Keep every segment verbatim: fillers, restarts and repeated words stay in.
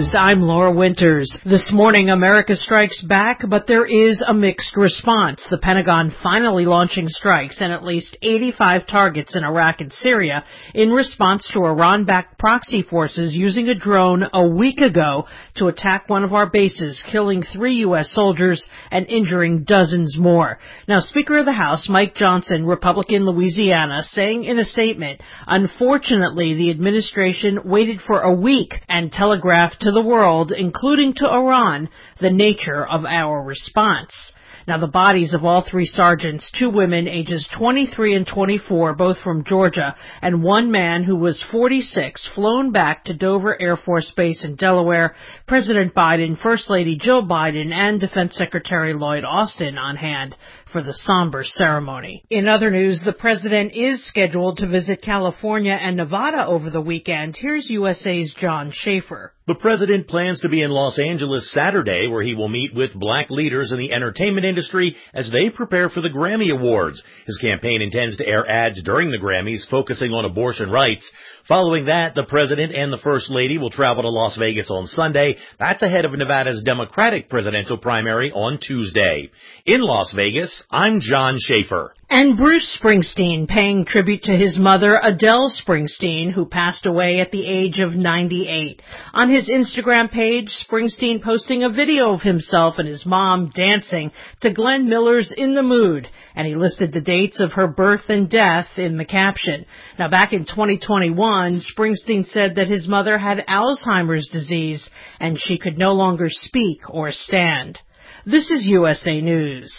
News, I'm Laura Winters. This morning, America strikes back, but there is a mixed response. The Pentagon finally launching strikes and at least eighty-five targets in Iraq and Syria in response to Iran-backed proxy forces using a drone a week ago to attack one of our bases, killing three U S soldiers and injuring dozens more. Now, Speaker of the House Mike Johnson, Republican Louisiana, saying in a statement, unfortunately, the administration waited for a week and telegraphed to the world, including to Iran, the nature of our response. Now, the bodies of all three sergeants, two women ages twenty-three and twenty-four, both from Georgia, and one man who was forty-six, flown back to Dover Air Force Base in Delaware. President Biden, First Lady Jill Biden, and Defense Secretary Lloyd Austin on hand for the somber ceremony. In other news, the president is scheduled to visit California and Nevada over the weekend. Here's U S A's John Schaefer. The president plans to be in Los Angeles Saturday, where he will meet with black leaders in the entertainment industry as they prepare for the Grammy Awards. His campaign intends to air ads during the Grammys focusing on abortion rights. Following that, the president and the First Lady will travel to Las Vegas on Sunday. That's ahead of Nevada's Democratic presidential primary on Tuesday. In Las Vegas, I'm John Schaefer. And Bruce Springsteen paying tribute to his mother, Adele Springsteen, who passed away at the age of ninety-eight. On his Instagram page, Springsteen posting a video of himself and his mom dancing to Glenn Miller's In the Mood, and he listed the dates of her birth and death in the caption. Now, back in twenty twenty-one, Springsteen said that his mother had Alzheimer's disease and she could no longer speak or stand. This is U S A News.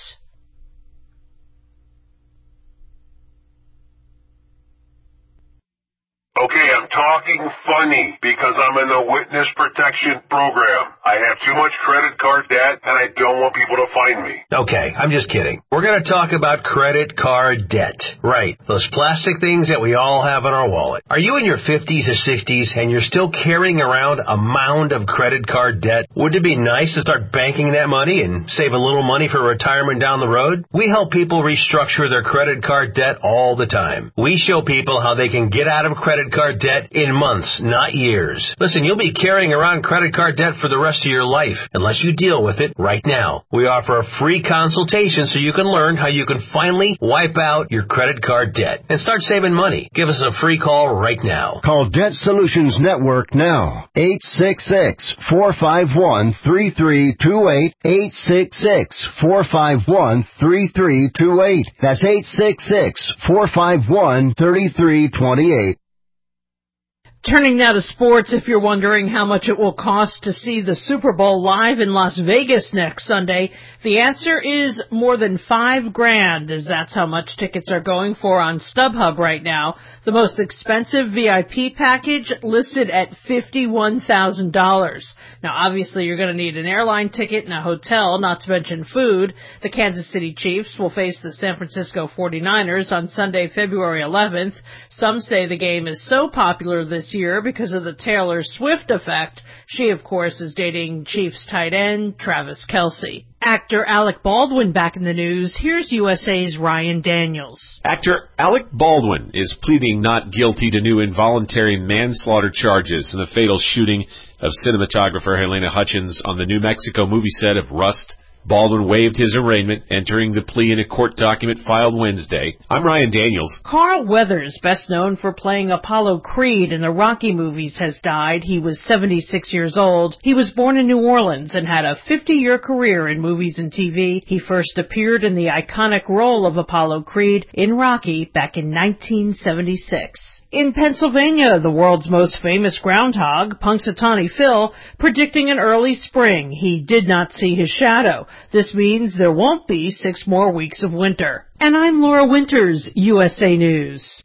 Okay, I'm talking funny because I'm in the witness protection program. I have too much credit card debt and I don't want people to find me. Okay, I'm just kidding. We're going to talk about credit card debt. Right, those plastic things that we all have in our wallet. Are you in your fifties or sixties and you're still carrying around a mound of credit card debt? Wouldn't it be nice to start banking that money and save a little money for retirement down the road? We help people restructure their credit card debt all the time. We show people how they can get out of credit card debt in months, not years. Listen, you'll be carrying around credit card debt for the rest of your life unless you deal with it right now. We offer a free consultation so you can learn how you can finally wipe out your credit card debt and start saving money. Give us a free call right now. Call Debt Solutions Network now. eight six six, four five one, three three two eight. eight six six, four five one, three three two eight. That's eight six six, four five one, three three two eight. Turning now to sports, if you're wondering how much it will cost to see the Super Bowl live in Las Vegas next Sunday, the answer is more than five grand, as that's how much tickets are going for on StubHub right now. The most expensive V I P package listed at fifty-one thousand dollars. Now, obviously, you're going to need an airline ticket and a hotel, not to mention food. The Kansas City Chiefs will face the San Francisco forty-niners on Sunday, February eleventh. Some say the game is so popular this year because of the Taylor Swift effect. She, of course, is dating Chiefs tight end Travis Kelce. Actor Alec Baldwin back in the news. Here's U S A's Ryan Daniels. Actor Alec Baldwin is pleading not guilty to new involuntary manslaughter charges in the fatal shooting of cinematographer Helena Hutchins on the New Mexico movie set of Rust. Baldwin waived his arraignment, entering the plea in a court document filed Wednesday. I'm Ryan Daniels. Carl Weathers, best known for playing Apollo Creed in the Rocky movies, has died. He was seventy-six years old. He was born in New Orleans and had a fifty-year career in movies and T V. He first appeared in the iconic role of Apollo Creed in Rocky back in nineteen seventy-six. In Pennsylvania, the world's most famous groundhog, Punxsutawney Phil, predicting an early spring. He did not see his shadow. This means there won't be six more weeks of winter. And I'm Laura Winters, U S A News.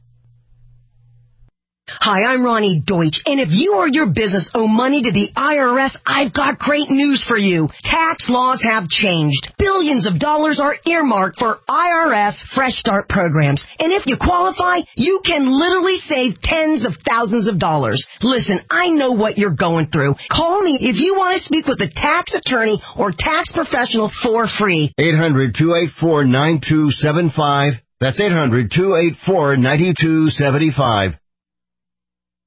Hi, I'm Ronnie Deutsch, and if you or your business owe money to the I R S, I've got great news for you. Tax laws have changed. Billions of dollars are earmarked for I R S Fresh Start programs, and if you qualify, you can literally save tens of thousands of dollars. Listen, I know what you're going through. Call me if you want to speak with a tax attorney or tax professional for free. eight hundred, two eight four, nine two seven five. That's eight hundred, two eight four, nine two seven five.